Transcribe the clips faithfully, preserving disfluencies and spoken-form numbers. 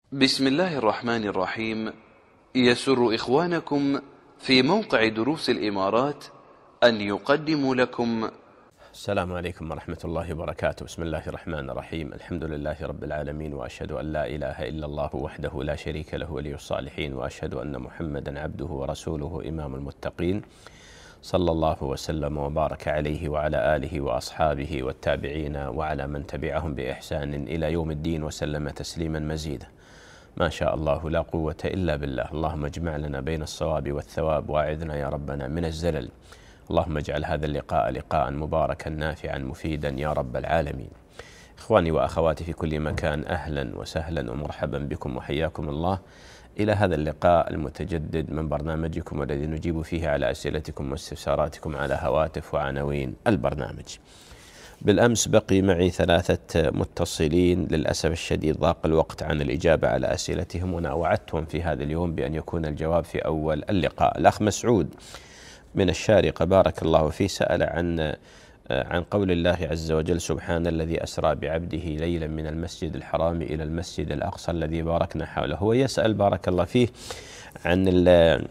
بسم الله الرحمن الرحيم. يسر إخوانكم في موقع دروس الإمارات أن يقدموا لكم. السلام عليكم ورحمة الله وبركاته. بسم الله الرحمن الرحيم. الحمد لله رب العالمين، وأشهد أن لا إله إلا الله وحده لا شريك له ولي الصالحين، وأشهد أن محمدا عبده ورسوله إمام المتقين، صلى الله وسلم وبارك عليه وعلى آله وأصحابه والتابعين وعلى من تبعهم بإحسان إلى يوم الدين، وسلم تسليما مزيدا. ما شاء الله لا قوة إلا بالله. اللهم اجمع لنا بين الصواب والثواب، وأعذنا يا ربنا من الزلل. اللهم اجعل هذا اللقاء لقاء مباركا نافعا مفيدا يا رب العالمين. إخواني وأخواتي في كل مكان، أهلا وسهلا ومرحبا بكم وحياكم الله إلى هذا اللقاء المتجدد من برنامجكم، الذي نجيب فيه على أسئلتكم واستفساراتكم على هواتف وعناوين البرنامج. بالأمس بقي معي ثلاثة متصلين، للأسف الشديد ضاق الوقت عن الإجابة على أسئلتهم، وأنا وعدتهم في هذا اليوم بأن يكون الجواب في أول اللقاء. الأخ مسعود من الشارقة بارك الله فيه سأل عن عن قول الله عز وجل: سبحان الذي أسرى بعبده ليلا من المسجد الحرام إلى المسجد الأقصى الذي باركنا حوله. هو يسأل بارك الله فيه عن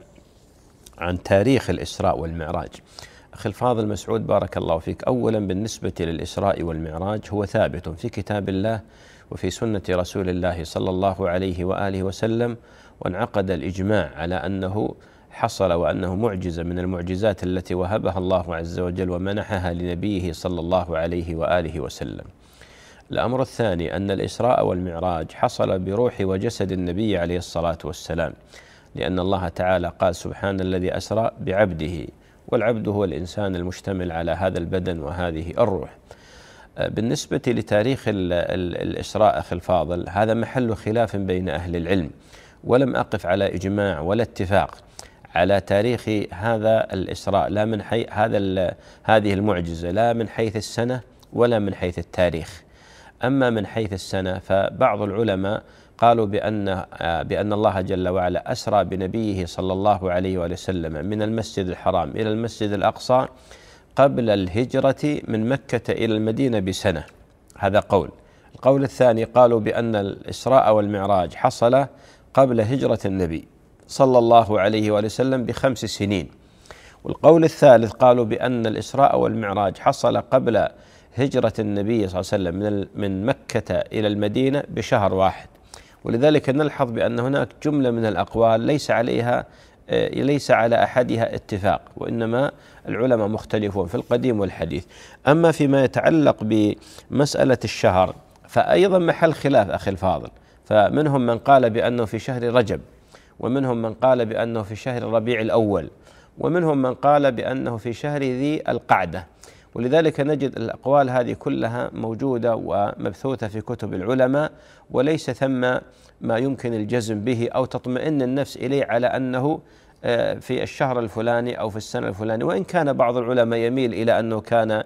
عن تاريخ الإسراء والمعراج. أخي الفاضل مسعود بارك الله فيك، أولا بالنسبة للإسراء والمعراج هو ثابت في كتاب الله وفي سنة رسول الله صلى الله عليه وآله وسلم، وانعقد الإجماع على أنه حصل وأنه معجزة من المعجزات التي وهبها الله عز وجل ومنحها لنبيه صلى الله عليه وآله وسلم. الأمر الثاني أن الإسراء والمعراج حصل بروح وجسد النبي عليه الصلاة والسلام، لأن الله تعالى قال: سبحان الذي أسرى بعبده، والعبد هو الإنسان المشتمل على هذا البدن وهذه الروح. بالنسبة لتاريخ الإسراء أخي الفاضل، هذا محل خلاف بين أهل العلم، ولم أقف على إجماع ولا اتفاق على تاريخ هذا الإسراء، لا من حيث هذا هذه المعجزة، لا من حيث السنة ولا من حيث التاريخ. أما من حيث السنة فبعض العلماء قالوا بأن بأن الله جل وعلا أسرى بنبيه صلى الله عليه وآله وسلم من المسجد الحرام إلى المسجد الأقصى قبل الهجرة من مكة إلى المدينة بسنة. هذا قول. القول الثاني قالوا بأن الإسراء والمعراج حصل قبل هجرة النبي صلى الله عليه وآله وسلم بخمس سنين. والقول الثالث قالوا بأن الإسراء والمعراج حصل قبل هجرة النبي صلى الله عليه وسلم من مكة إلى المدينة بشهر واحد. ولذلك نلحظ بأن هناك جملة من الأقوال ليس عليها ليس على أحدها اتفاق، وإنما العلماء مختلفون في القديم والحديث. أما فيما يتعلق بمسألة الشهر فأيضا محل خلاف أخي الفاضل، فمنهم من قال بأنه في شهر رجب، ومنهم من قال بأنه في شهر ربيع الأول، ومنهم من قال بأنه في شهر ذي القعدة. ولذلك نجد الأقوال هذه كلها موجودة ومبثوثة في كتب العلماء، وليس ثم ما يمكن الجزم به أو تطمئن النفس إليه على أنه في الشهر الفلاني أو في السنة الفلانية، وإن كان بعض العلماء يميل إلى أنه كان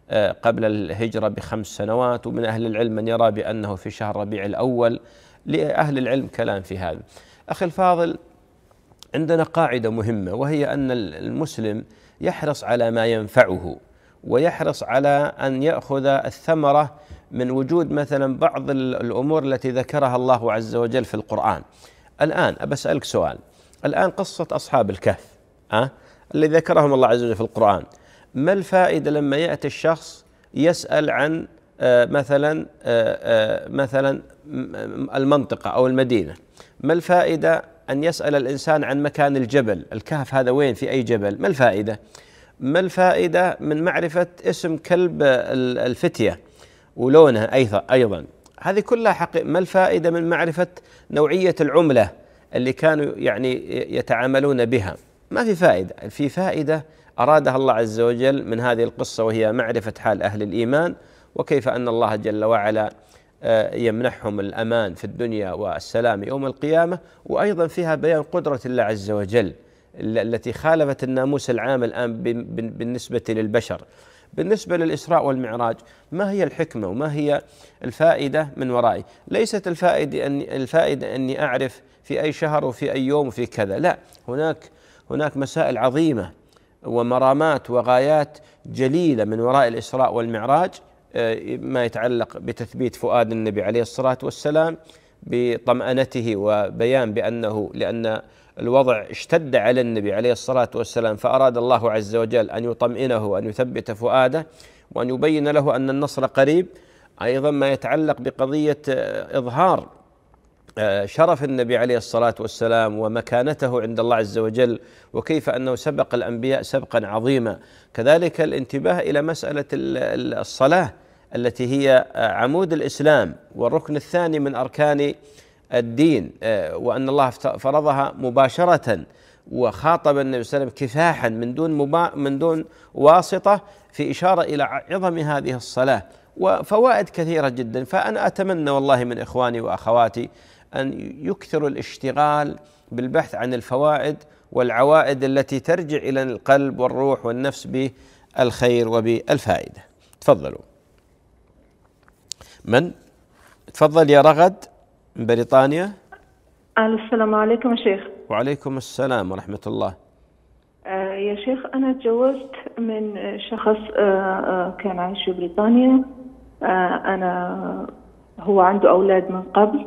قبل الهجرة بخمس سنوات، ومن أهل العلم من يرى بأنه في شهر ربيع الأول. لأهل العلم كلام في هذا. أخي الفاضل، عندنا قاعدة مهمة، وهي أن المسلم يحرص على ما ينفعه، ويحرص على أن يأخذ الثمرة من وجود مثلا بعض الأمور التي ذكرها الله عز وجل في القرآن. الآن أبسألك سؤال، الآن قصة أصحاب الكهف أه؟ اللي ذكرهم الله عز وجل في القرآن، ما الفائدة لما يأتي الشخص يسأل عن آه مثلا آه آه مثلا المنطقة أو المدينة؟ ما الفائدة أن يسأل الإنسان عن مكان الجبل، الكهف هذا وين، في أي جبل؟ ما الفائدة؟ ما الفائدة من معرفة اسم كلب الفتية ولونها أيضا؟ هذه كلها حقيقة. ما الفائدة من معرفة نوعية العملة اللي كانوا يعني يتعاملون بها؟ ما في فائدة. في فائدة أرادها الله عز وجل من هذه القصة، وهي معرفة حال أهل الإيمان، وكيف أن الله جل وعلا يمنحهم الأمان في الدنيا والسلام يوم القيامة. وأيضا فيها بيان قدرة الله عز وجل التي خالفت الناموس العام الآن بالنسبة للبشر. بالنسبة للإسراء والمعراج، ما هي الحكمة وما هي الفائدة من ورائه؟ ليست الفائدة أن الفائدة أني أعرف في أي شهر وفي أي يوم وفي كذا، لا، هناك هناك مسائل عظيمة ومرامات وغايات جليلة من وراء الإسراء والمعراج، ما يتعلق بتثبيت فؤاد النبي عليه الصلاة والسلام، بطمأنته وبيان بأنه لأن الوضع اشتد على النبي عليه الصلاة والسلام، فأراد الله عز وجل أن يطمئنه وأن يثبت فؤاده وأن يبين له أن النصر قريب. أيضا ما يتعلق بقضية إظهار شرف النبي عليه الصلاة والسلام ومكانته عند الله عز وجل، وكيف أنه سبق الأنبياء سبقا عظيما. كذلك الانتباه إلى مسألة الصلاة التي هي عمود الإسلام والركن الثاني من أركان الدين، وأن الله فرضها مباشرة وخاطب النبي صلى الله عليه وسلم كفاحا من دون مبا من دون واسطة، في إشارة إلى عظم هذه الصلاة وفوائد كثيرة جدا. فأنا أتمنى والله من إخواني وأخواتي أن يكثروا الاشتغال بالبحث عن الفوائد والعوائد التي ترجع إلى القلب والروح والنفس بالخير وبالفائدة. تفضلوا. من؟ تفضل يا رغد من بريطانيا. السلام عليكم يا شيخ. وعليكم السلام ورحمة الله. آه يا شيخ، أنا تزوجت من شخص آه آه كان عايش في بريطانيا. آه أنا هو عنده أولاد من قبل،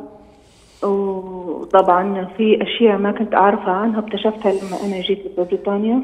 وطبعا في أشياء ما كنت أعرفها عنها اكتشفتها لما أنا جيت لبريطانيا،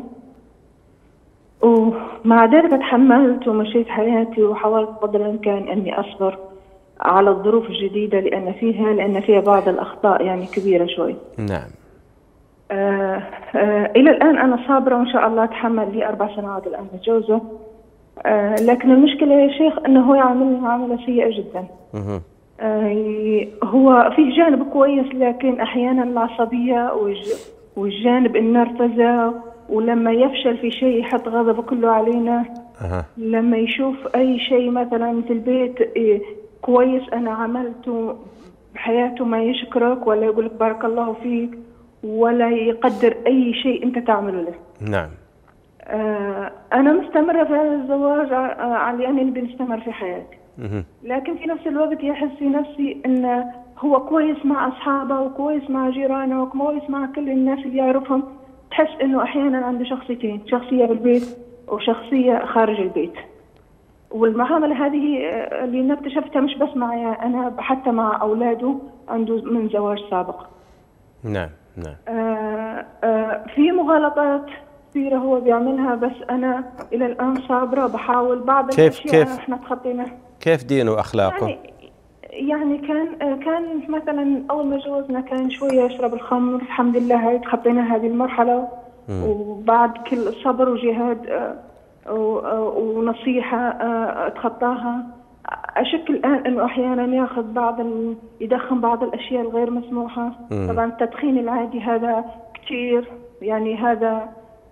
ومع ذلك تحملت ومشيت حياتي وحاولت قدر الإمكان أني أصبر على الظروف الجديدة لأن فيها لأن فيها بعض الأخطاء يعني كبيرة شوي. نعم. آه آه إلى الآن أنا صابرة وإن شاء الله أتحمل لي أربع سنوات الآن متجوزة. آه لكن المشكلة يا شيخ أنه هو يعاملني معاملة سيئة جدا. آه هو فيه جانب كويس، لكن أحيانا العصبية والجانب النرفزة، ولما يفشل في شيء يحط غضبه كله علينا. أه. لما يشوف أي شيء مثلا في البيت إيه كويس أنا عملته بحياته ما يشكرك ولا يقولك بارك الله فيك ولا يقدر أي شيء أنت تعمله له. نعم. آه أنا مستمرة في هذا الزواج على أني نبي نستمر في حياتي. مه. لكن في نفس الوقت يحس في نفسي أن هو كويس مع أصحابه وكويس مع جيرانه وكويس مع كل الناس اللي يعرفهم. تحس أنه أحيانا عنده شخصيتين، شخصية بالبيت وشخصية خارج البيت. والمعاملة هذه اللي أنا اكتشفتها مش بس معي أنا، حتى مع أولاده عنده من زواج سابق. نعم نعم. آه آه في مغالطات كثيرة هو بيعملها، بس أنا إلى الآن صابرة بحاول. بعض كيف الأشياء كيف إحنا تخطيناها. كيف دينه وأخلاقه؟ يعني يعني كان كان مثلا أول ما جوزنا كان شوية يشرب الخمر، الحمد لله هاي تخطينا هذه المرحلة. م. وبعد كل صبر وجهاد آه ونصيحة أتخطاها. أشك الآن أنه أحيانا يأخذ بعض ال... يدخن بعض الأشياء الغير مسموحة. مم. طبعا التدخين العادي هذا كثير، يعني هذا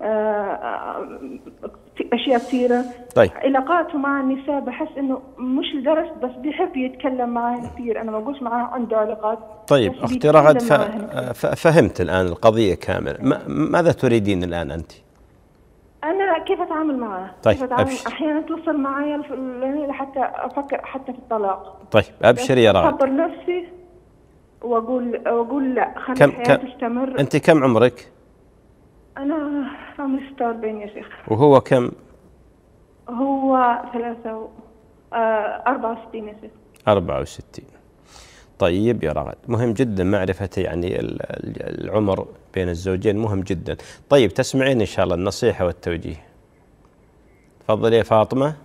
أشياء كثيرة. طيب. علاقاته مع النساء بحس أنه مش لدرجة بس بيحب يتكلم معي كثير. أنا ما أقولش معاه عنده علاقات. طيب أختي رغد ف... فهمت الآن القضية كامل. ما... ماذا تريدين الآن أنت؟ أنا كيف أتعامل معه؟ طيب كيف أتعامل؟ أبشر. أحيانا توصل معي حتى أفكر حتى في الطلاق. طيب أبشر يا رغد. أخبر نفسي وأقول وأقول لا خلي كم الحياة كم تستمر. أنت كم عمرك؟ أنا عمري ستة وأربعين يا شيخ. وهو كم؟ هو ثلاثة و... آه أربعة وستين يا شيخ. أربعة وستين. طيب يا رغد، مهم جدا معرفة يعني العمر بين الزوجين، مهم جدا. طيب تسمعين إن شاء الله النصيحة والتوجيه. تفضلي يا فاطمة.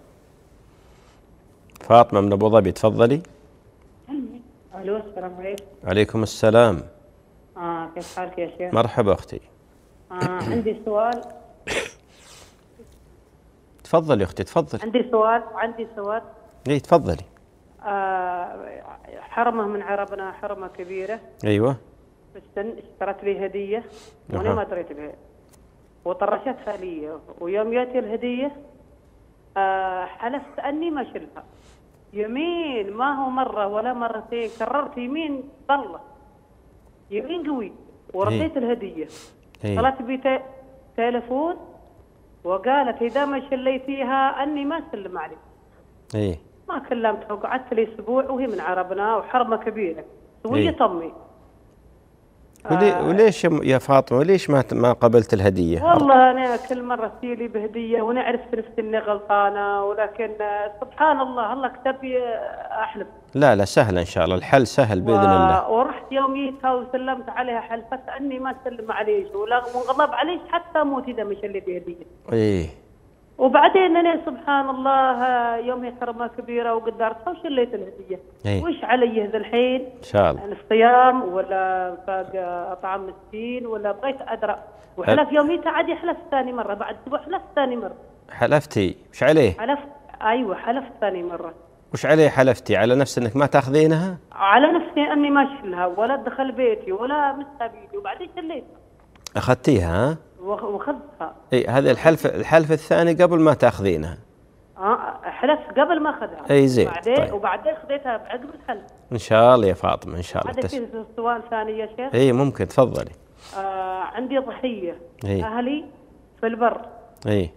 فاطمة من أبو ظبي، تفضلي. ألو السلام عليكم. عليكم السلام. آه كيف حالك يا شيخ؟ مرحبا أختي. آه عندي سؤال. تفضلي أختي تفضلي. عندي سؤال عندي سؤال. إيه تفضلي. آه حرمة من عربنا، حرمة كبيرة. أيوة. بالسن اشترت لي هدية وأنا ما دريت بها وطرشتها لي، ويوم جاتي الهدية آه حلفت أني ما شلها. يمين ما هو مرة ولا مرتين، كررت يمين ضلة يمين قوي ورديت الهدية. طلعت بي تلفون وقالت إذا ما شليتيها أني ما سلم عليك. إيه. ما كلمتها وقعدت لي أسبوع وهي من عربنا وحرمة كبيرة. وهي إيه؟ طمي. ولي وليش يا فاطمة وليش ما ما قبلت الهدية؟ والله أنا كل مرة تجيلي بهدية وأنا عرفت نفسي إني غلطانة، ولكن سبحان الله الله كتب لي أحلف. لا لا سهل إن شاء الله، الحل سهل بإذن و... الله. ورحت يوميتها وسلمت عليها حلفت أني ما أسلم عليش ولا وغضب عليش حتى موت إذا مش اللي بهدية. إيه. وبعدين أنا سبحان الله يومي حرمة كبيرة وقدرتها وشليت الهدية. إيه. وش علي هذا الحين؟ إن شاء الله. الصيام ولا باقي أطعم مسكين ولا بغيت أدرى. وحلف يوميتها عادي حلفت ثاني مرة بعد أسبوع حلفت ثاني مرة. حلفتي وش عليه؟ حلفت أيوة حلفت ثاني مرة. وش عليه حلفتي؟ على نفس انك ما تاخذينها؟ على نفسي اني ما اشيلها ولا ادخل بيتي ولا مسها بيدي وبعدين شليتها. اخذتيها ها؟ واخذتها. اي هذا الحلف الحلف الثاني قبل ما تاخذينها. اه حلفت قبل ما اخذها. اي زين. بعدين طيب. وبعدين خذيتها بعقب الحلف. ان شاء الله يا فاطمه ان شاء الله. هذا فيه سؤال ثاني يا شيخ؟ اي ممكن تفضلي. آه عندي ضحيه. أي. اهلي في البر. اي.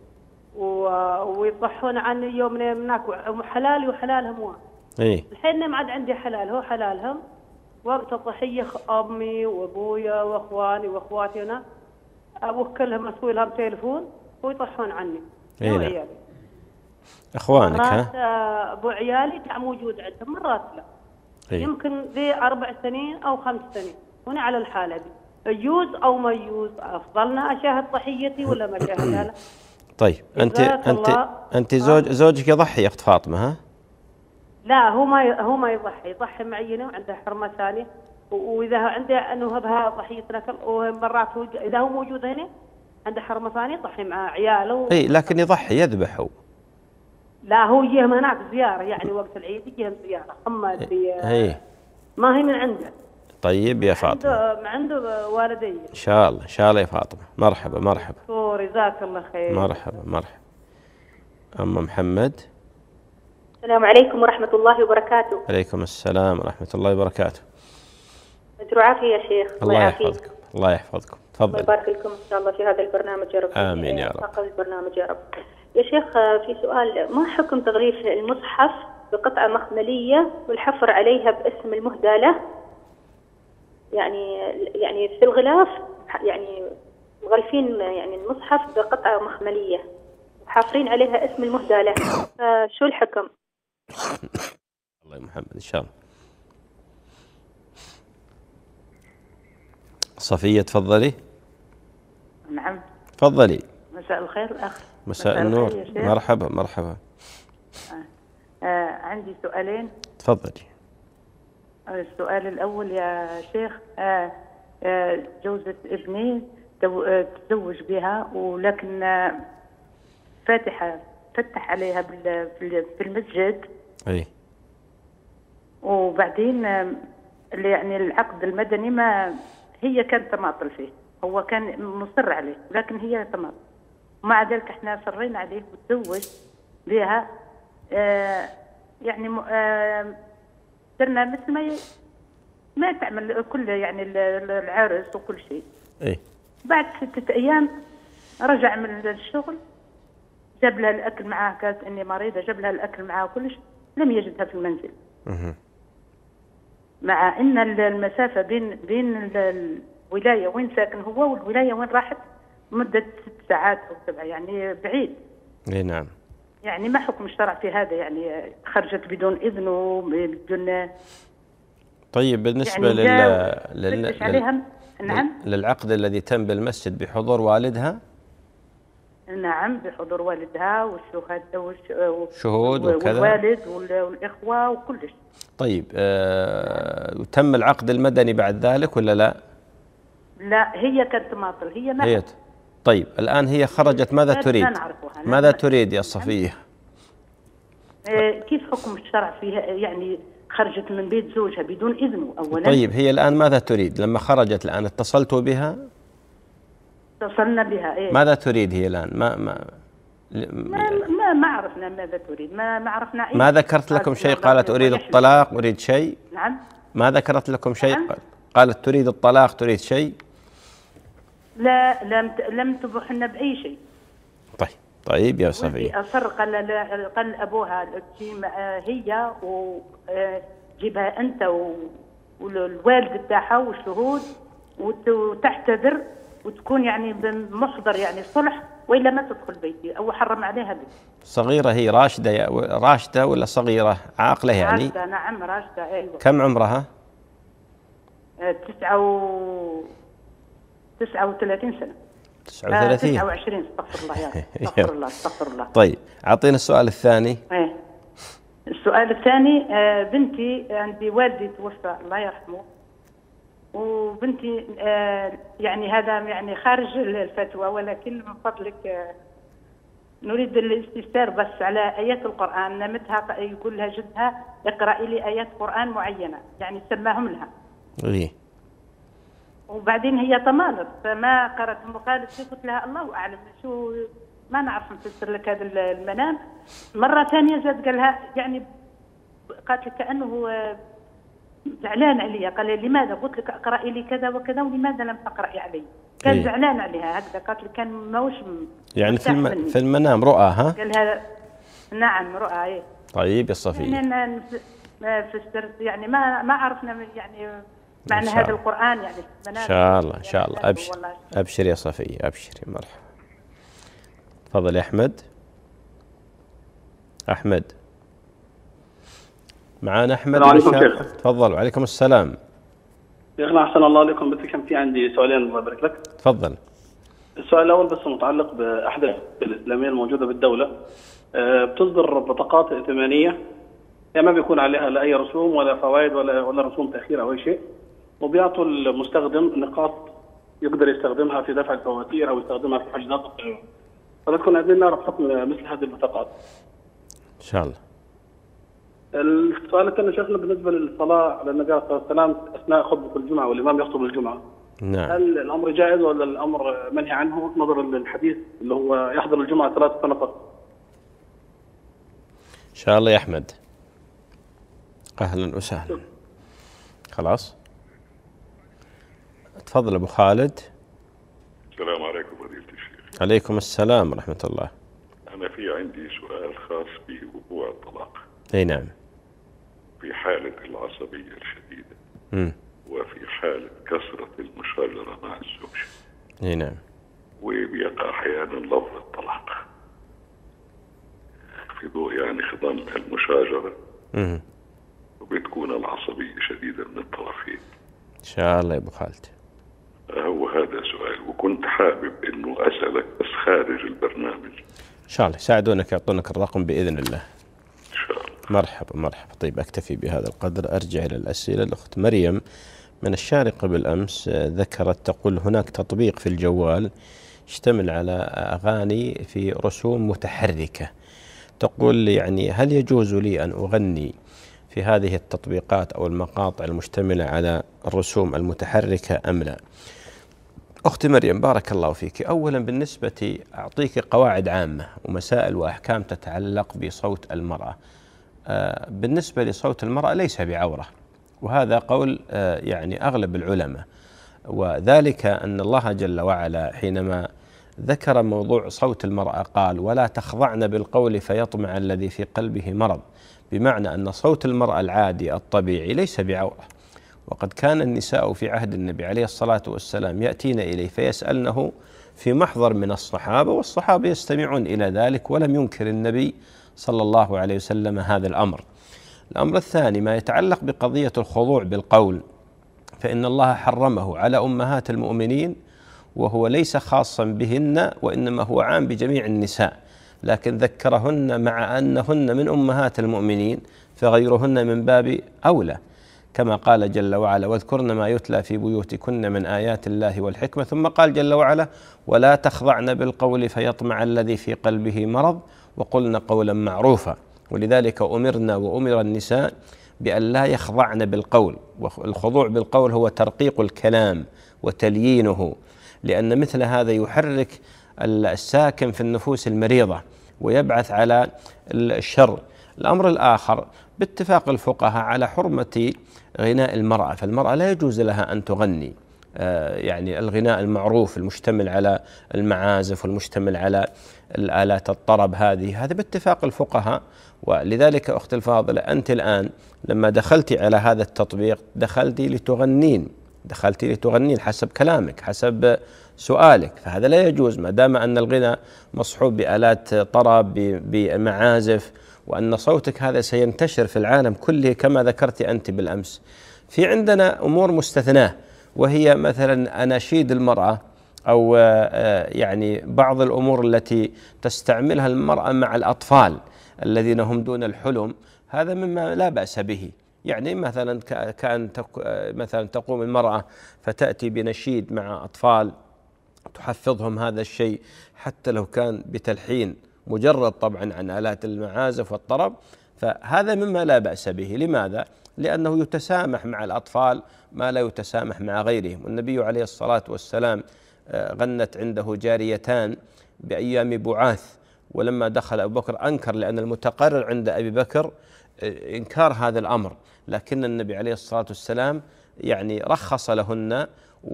ويضحون عني يوم من هناك حلالي وحلالهم واحد. اي. الحين ما عاد عندي حلال هو حلالهم. وقت الضحيه امي وابويا واخواني واخواتي انا اوكلهم اسوي لهم تليفون ويطحون عني. اي نعم. عيالي. اخوانك ها؟ ابو عيالي كان موجود عندهم مرات لا. إيه؟ يمكن ذي اربع سنين او خمس سنين وانا على الحاله دي يجوز او ما يجوز افضلنا اشاهد ضحيتي ولا ما اشاهدها؟ طيب انت انت انت زوج زوجك يضحي يا اخت فاطمه ها؟ لا هو ما هو ما يضحي يضحي معي وعنده حرمه ثانيه واذا عنده انه بها ضحيتنا ومرات اذا هو موجود هنا عنده حرمه ثانيه يضحي مع عياله. اي لكن يضحي يذبح هو. لا هو يجيهم هناك زياره يعني وقت العيد يجيهم زياره اما اي ما هي من عنده. طيب يا فاطمه. عنده عنده والدي. ان شاء الله ان شاء الله يا فاطمه. مرحبا مرحبا. جزاك الله خير. مرحبا مرحبا. أم محمد. السلام عليكم ورحمة الله وبركاته. عليكم السلام ورحمة الله وبركاته. أجر عافية يا شيخ. الله يحفظكم الله يحفظكم. تفضل. الله يبارك لكم إن شاء الله في هذا البرنامج يا رب. آمين يا رب. البرنامج يا رب. يا شيخ في سؤال، ما حكم تغليف المصحف بقطعة مخملية والحفر عليها باسم المهدى له؟ يعني يعني في الغلاف يعني مغلفين يعني المصحف بقطعة مخملية وحافرين عليها اسم المهدى له، فشو الحكم؟ الله يا محمد إن شاء الله. صفية تفضلي. نعم. تفضلي. مساء الخير الأخ. مساء النور. مرحبا مرحبا. آه. آه عندي سؤالين. تفضلي. السؤال الأول يا شيخ، آه آه جوزة ابني تزوج بها ولكن آه فاتحة فتح عليها في المسجد. أي. وبعدين آه يعني العقد المدني ما هي كانت تماطل فيه، هو كان مصر عليه لكن هي تماطل، ومع ذلك احنا صرينا عليه وتزوج بها. آه يعني آه صرنا مثل ما ما تعمل كل يعني العرس وكل شيء. ايه. بعد ستة ايام رجع من الشغل، جاب لها الاكل معاه، قالت اني مريضه، جاب لها الاكل معاه وكل شيء، لم يجدها في المنزل. اها. مع ان المسافه بين بين الولايه وين ساكن هو والولايه وين راحت مده ست ساعات او سبعه، يعني بعيد. اي نعم. يعني ما حكم الشرع في هذا؟ يعني خرجت بدون اذن وبدون. طيب بالنسبه يعني لل... لل... عليها. نعم. للعقد الذي تم بالمسجد بحضور والدها؟ نعم بحضور والدها والشهود والشهود وكذا والوالد والاخوه وكل شيء. طيب آه... تم العقد المدني بعد ذلك ولا لا؟ لا هي كانت تماطل، هي ما هي. طيب الآن هي خرجت، ماذا تريد؟ ماذا تريد يا صفية؟ كيف حكم الشرع فيها؟ يعني خرجت من بيت زوجها بدون إذنه أولا. طيب هي الآن ماذا تريد؟ لما خرجت الآن اتصلتوا بها؟ اتصلنا بها. إيه؟ ماذا تريد هي الآن؟ ما ما ما ما, ما عرفنا ماذا تريد، ما ما عرفنا أي. ما ذكرت لكم شيء؟ قالت أريد الطلاق، أريد شيء؟ نعم. ما ذكرت لكم شيء؟ نعم؟ قالت تريد الطلاق، تريد شيء؟ لا لم لم تبح لنا بأي شيء. طيب طيب يا صفية. أصر قال قال أبوها هي وجيبها أنت والوالد بتاعها والشهود وتعتذر وتكون يعني بمحضر يعني صلح، وإلا ما تدخل بيتي أو حرم عليها بيتي. صغيرة هي راشدة راشدة ولا صغيرة عاقلة يعني؟ راشدة، نعم راشدة. أيوة. كم عمرها؟ تسعة و تسعة وثلاثين سنة. تسعة وثلاثين. تسعة وعشرين. استغفر الله يعني. استغفر الله استغفر الله. طيب أعطينا السؤال الثاني. ايه السؤال الثاني، بنتي عندي والدي توفى الله يرحمه، وبنتي يعني هذا يعني خارج الفتوى، ولكن من فضلك نريد الاستفسار بس على آيات القرآن. نمتها يقول لها جدها اقرأي لي آيات قرآن معينة، يعني سماهم لها. إيه. وبعدين هي طمانت فما قرأت، قالت قلت لها الله أعلم شو، ما نعرف نفسر لك هذا المنام. مرة ثانية زاد قال لها يعني قالت لك كأنه زعلان عليها، قال لي لماذا؟ قلت لك اقرأي لي كذا وكذا ولماذا لم تقرأي علي؟ كان إيه؟ زعلان عليها هكذا. قالت لي كان ماهوش يعني في الم... في المنام رؤى. ها قال لها نعم رؤى. ايه طيب يا صفية، يعني ما فسرت يعني ما ما عرفنا يعني معنى هذا القرآن يعني ان شاء الله ان شاء الله. ابشر ابشر يا صفية، ابشري. مرحبا. تفضل يا احمد. احمد معانا احمد. السلام عليكم شيخ. تفضل. وعليكم السلام. شيخنا احسن الله عليكم، بس كان في عندي سؤالين الله يبارك لك. تفضل. السؤال الاول بس متعلق باحد الاسلاميه الموجوده بالدوله، بتصدر بطاقات ائتمانيه يعني ما بيكون عليها لا اي رسوم ولا فوائد ولا ولا رسوم تاخير او اي شيء، وبيعطوا المستخدم نقاط يقدر يستخدمها في دفع الفواتير او يستخدمها في حجزات الطيران. فبتكون عايزين نعرف حكم مثل هذه البطاقات. ان شاء الله. السؤال الثاني شيخنا بالنسبه للصلاه على النبي عليه الصلاه والسلام اثناء خطبه الجمعه والامام يخطب الجمعه. نعم. هل الامر جائز ولا الامر منهي عنه نظرا للحديث اللي هو يحضر الجمعه ثلاثة نفر؟ ان شاء الله يا احمد. اهلا وسهلا. خلاص تفضل ابو خالد. السلام عليكم فضيلة الشيخ. عليكم السلام ورحمة الله. أنا في عندي سؤال خاص بوقوع الطلاق. أي نعم. في حالة العصبية الشديدة. م. وفي حالة كثرة المشاجرة مع الزوج. أي نعم. وبيقع أحيانا لفظ الطلاق في ضوء يعني خضم المشاجرة. م. وبتكون العصبية شديدة من الطرفين. إن شاء الله يا أبو خالد. هو هذا سؤال، وكنت حابب إنه أسألك بس خارج البرنامج. إن شاء الله يساعدونك يعطونك الرقم بإذن الله. إن شاء الله. مرحبا مرحبا. طيب أكتفي بهذا القدر. أرجع إلى الأسئلة. الأخت مريم من الشارقة بالأمس ذكرت تقول هناك تطبيق في الجوال يشتمل على أغاني في رسوم متحركة. تقول يعني هل يجوز لي أن أغني في هذه التطبيقات أو المقاطع المشتملة على الرسوم المتحركة أم لا؟ أختي مريم بارك الله فيك. أولا بالنسبة أعطيك قواعد عامة ومسائل وأحكام تتعلق بصوت المرأة. بالنسبة لصوت المرأة ليس بعورة، وهذا قول يعني أغلب العلماء، وذلك أن الله جل وعلا حينما ذكر موضوع صوت المرأة قال ولا تخضعن بالقول فيطمع الذي في قلبه مرض، بمعنى أن صوت المرأة العادي الطبيعي ليس بعورة. وقد كان النساء في عهد النبي عليه الصلاة والسلام يأتين إليه فيسألنه في محضر من الصحابة، والصحابة يستمعون إلى ذلك، ولم ينكر النبي صلى الله عليه وسلم هذا الأمر. الأمر الثاني ما يتعلق بقضية الخضوع بالقول، فإن الله حرمه على أمهات المؤمنين، وهو ليس خاصا بهن وإنما هو عام بجميع النساء، لكن ذكرهن مع أنهن من أمهات المؤمنين فغيرهن من باب أولى، كما قال جل وعلا واذكرن ما يتلى في بيوتكن من آيات الله والحكمة، ثم قال جل وعلا ولا تخضعن بالقول فيطمع الذي في قلبه مرض وقلن قولا معروفا. ولذلك أمرنا وأمر النساء بأن لا يخضعن بالقول، والخضوع بالقول هو ترقيق الكلام وتليينه، لأن مثل هذا يحرك الساكن في النفوس المريضة ويبعث على الشر. الأمر الآخر باتفاق الفقهاء على حرمة غناء المرأة، فالمرأة لا يجوز لها أن تغني يعني الغناء المعروف المشتمل على المعازف والمشتمل على الآلات الطرب، هذه هذا باتفاق الفقهاء. ولذلك أختي الفاضلة أنت الآن لما دخلت على هذا التطبيق دخلت لتغنين دخلت لتغنين حسب كلامك، حسب سؤالك، فهذا لا يجوز ما دام أن الغنى مصحوب بآلات طرب بمعازف، وأن صوتك هذا سينتشر في العالم كله كما ذكرت أنت بالأمس. في عندنا أمور مستثناة، وهي مثلا أناشيد المرأة، أو يعني بعض الأمور التي تستعملها المرأة مع الأطفال الذين هم دون الحلم، هذا مما لا بأس به. يعني مثلا كأن مثلا تقوم المرأة فتأتي بنشيد مع أطفال تحفظهم هذا الشيء، حتى لو كان بتلحين مجرد طبعا عن آلات المعازف والطرب، فهذا مما لا بأس به. لماذا؟ لأنه يتسامح مع الأطفال ما لا يتسامح مع غيرهم. والنبي عليه الصلاة والسلام غنت عنده جاريتان بأيام بعاث، ولما دخل أبو بكر أنكر، لأن المتقرر عند أبي بكر إنكار هذا الأمر، لكن النبي عليه الصلاة والسلام يعني رخص لهن،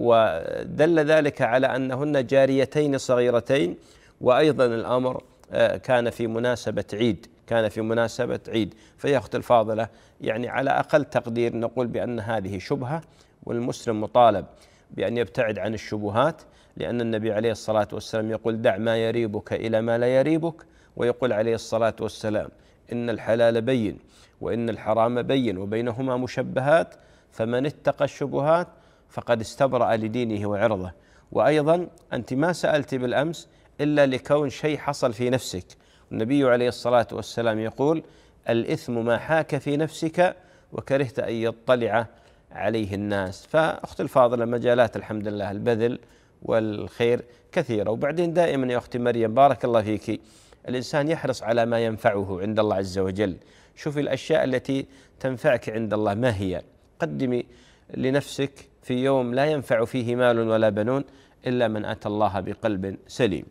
ودل ذلك على أنهن جاريتين صغيرتين. وأيضا الأمر كان في مناسبة عيد، كان في مناسبة عيد. فيا أختي الفاضلة، يعني على أقل تقدير نقول بأن هذه شبهة، والمسلم مطالب بأن يبتعد عن الشبهات، لأن النبي عليه الصلاة والسلام يقول دع ما يريبك إلى ما لا يريبك، ويقول عليه الصلاة والسلام إن الحلال بين وإن الحرام بين وبينهما مشبهات، فمن اتقى الشبهات فقد استبرأ لدينه وعرضه. وأيضا أنت ما سألت بالأمس إلا لكون شيء حصل في نفسك، النبي عليه الصلاة والسلام يقول الإثم ما حاك في نفسك وكرهت أن يطلع عليه الناس. فأخت الفاضلة، مجالات الحمد لله البذل والخير كثيرة. وبعدين دائما يا أختي مريم بارك الله فيك، الإنسان يحرص على ما ينفعه عند الله عز وجل. شوفي الأشياء التي تنفعك عند الله ما هي، قدمي لنفسك في يوم لا ينفع فيه مال ولا بنون إلا من أتى الله بقلب سليم.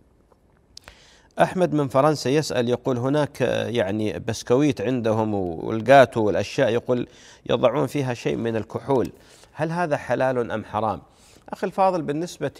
أحمد من فرنسا يسأل، يقول هناك يعني بسكويت عندهم والجاتو والأشياء يقول يضعون فيها شيء من الكحول، هل هذا حلال أم حرام؟ أخي الفاضل، بالنسبة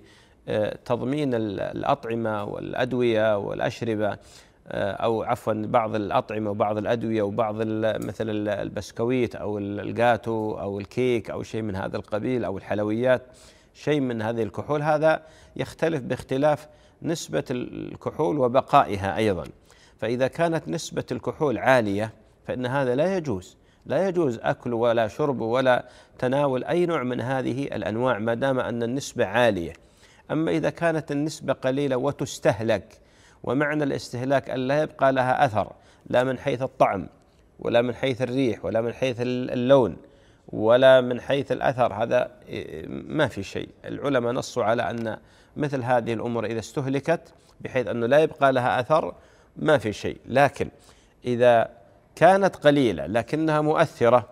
لتضمين الأطعمة والأدوية والأشربة، أو عفوا بعض الأطعمة وبعض الأدوية وبعض مثل البسكويت أو الجاتو أو الكيك أو شيء من هذا القبيل أو الحلويات، شيء من هذه الكحول، هذا يختلف باختلاف نسبة الكحول وبقائها أيضا. فإذا كانت نسبة الكحول عالية فإن هذا لا يجوز، لا يجوز أكل ولا شرب ولا تناول أي نوع من هذه الأنواع ما دام أن النسبة عالية. أما إذا كانت النسبة قليلة وتستهلك، ومعنى الاستهلاك أن لا يبقى لها أثر لا من حيث الطعم ولا من حيث الريح ولا من حيث اللون ولا من حيث الأثر، هذا ما في شيء. العلماء نصوا على أن مثل هذه الأمور إذا استهلكت بحيث أنه لا يبقى لها أثر ما في شيء. لكن إذا كانت قليلة لكنها مؤثرة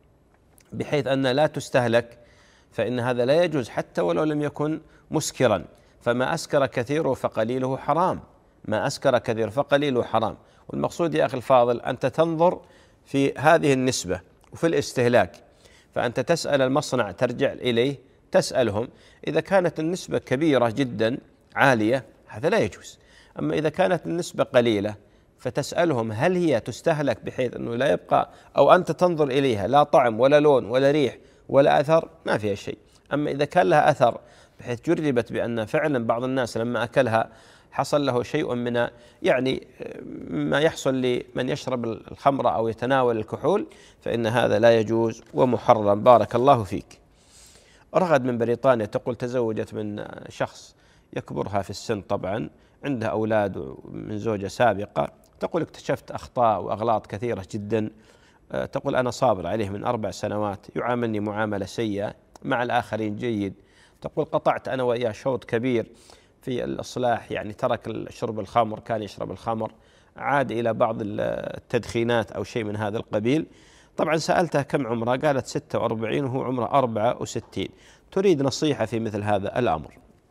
بحيث أنها لا تستهلك فإن هذا لا يجوز حتى ولو لم يكن مسكرا. فما أسكر كثيره فقليله حرام، ما أسكر كثير فقليله حرام. والمقصود يا أخي الفاضل أنت تنظر في هذه النسبة وفي الاستهلاك، فأنت تسأل المصنع ترجع إليه تسألهم، إذا كانت النسبة كبيرة جدا عالية هذا لا يجوز. أما إذا كانت النسبة قليلة فتسألهم هل هي تستهلك بحيث أنه لا يبقى، أو أنت تنظر إليها لا طعم ولا لون ولا ريح ولا أثر، ما فيها شيء. أما إذا كان لها أثر بحيث جربت بأن فعلا بعض الناس لما أكلها حصل له شيء من يعني ما يحصل لمن يشرب الخمر أو يتناول الكحول، فإن هذا لا يجوز ومحرم. بارك الله فيك. رغد من بريطانيا تقول تزوجت من شخص يكبرها في السن، طبعا عندها أولاد من زوجة سابقة، تقول اكتشفت أخطاء وأغلاط كثيرة جدا، تقول أنا صابر عليه من أربع سنوات، يعاملني معاملة سيئة، مع الآخرين جيد. تقول قطعت أنا وإياه شوط كبير في الإصلاح، يعني ترك شرب الخمر، كان يشرب الخمر، عاد إلى بعض التدخينات أو شيء من هذا القبيل. طبعا سألتها كم عمره؟ قالت ستة وأربعين وهو عمره أربعة وستين. تريد نصيحة في مثل هذا الأمر.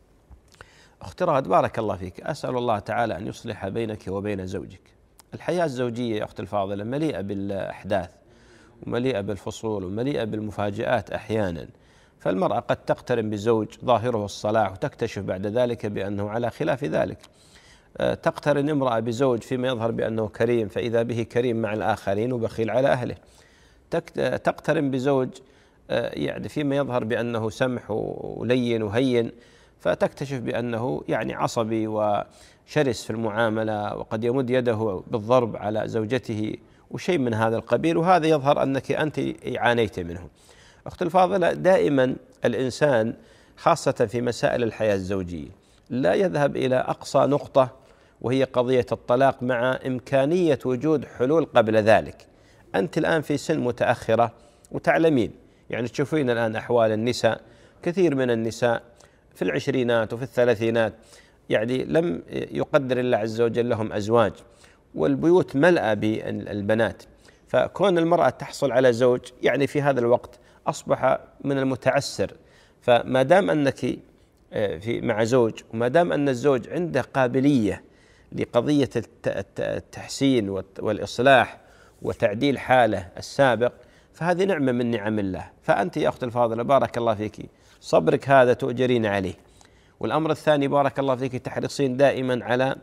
أختي رغد بارك الله فيك، أسأل الله تعالى أن يصلح بينك وبين زوجك. الحياة الزوجية يا أختي الفاضلة مليئة بالأحداث ومليئة بالفصول ومليئة بالمفاجآت أحيانا، فالمرأة قد تقترن بزوج ظاهره الصلاح وتكتشف بعد ذلك بأنه على خلاف ذلك. تقترن امرأة بزوج فيما يظهر بأنه كريم فإذا به كريم مع الآخرين وبخيل على أهله. تقترن بزوج يعني فيما يظهر بأنه سمح ولين وهين، فتكتشف بأنه يعني عصبي وشرس في المعاملة، وقد يمد يده بالضرب على زوجته وشيء من هذا القبيل، وهذا يظهر أنك أنت عانيت منه. أختي الفاضلة، دائما الإنسان خاصة في مسائل الحياة الزوجية لا يذهب إلى أقصى نقطة وهي قضية الطلاق مع إمكانية وجود حلول قبل ذلك. أنت الآن في سن متأخرة وتعلمين، يعني تشوفين الآن أحوال النساء، كثير من النساء في العشرينات وفي الثلاثينات يعني لم يقدر الله عز وجل لهم أزواج، والبيوت ملأى بالبنات، فكون المرأة تحصل على زوج يعني في هذا الوقت أصبح من المتعسر. فما دام أنك في مع زوج، وما دام أن الزوج عنده قابلية لقضية التحسين والإصلاح وتعديل حاله السابق، فهذه نعمة من نعم الله. فأنت يا أختي الفاضلة بارك الله فيك صبرك هذا تؤجرين عليه. والأمر الثاني بارك الله فيك تحرصين دائما على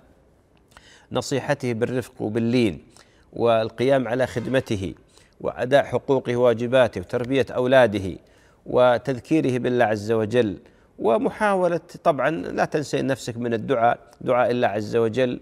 نصيحته بالرفق وباللين، والقيام على خدمته وأداء حقوقه وواجباته وتربية أولاده وتذكيره بالله عز وجل، ومحاولة طبعا لا تنسي نفسك من الدعاء، دعاء الله عز وجل